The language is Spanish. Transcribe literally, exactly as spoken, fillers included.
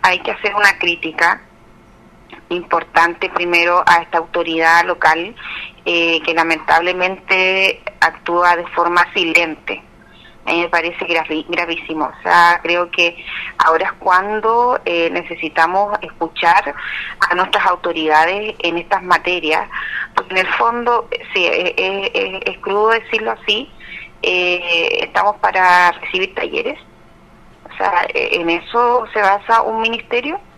hay que hacer una crítica importante primero a esta autoridad local eh, que lamentablemente actúa de forma silente. A mí me parece gravi, gravísimo. O sea, creo que ahora es cuando eh, necesitamos escuchar a nuestras autoridades en estas materias, porque en el fondo, sí, es, es, es crudo decirlo así, eh, estamos para recibir talleres. O sea, en eso se basa un ministerio.